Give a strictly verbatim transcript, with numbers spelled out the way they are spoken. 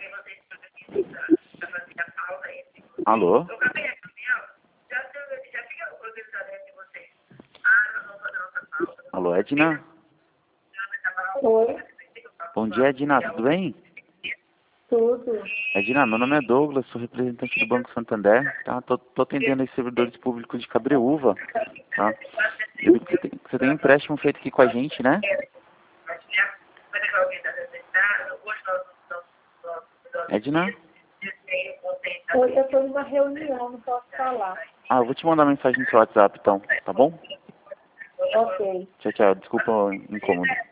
Alô? Alô, Edna? Oi, Bom dia, Edna, tudo bem? tudo. Edna, meu nome é Douglas, sou representante do Banco Santander, tá? Tô, tô atendendo os servidores públicos de Cabreúva, tá? Eu vi que você tem, que você tem um empréstimo feito aqui com a gente, né? Edna? Hoje eu estou numa reunião, não posso falar. Ah, eu vou te mandar mensagem no seu WhatsApp, então, tá bom? Ok. Tchau, tchau, desculpa o incômodo.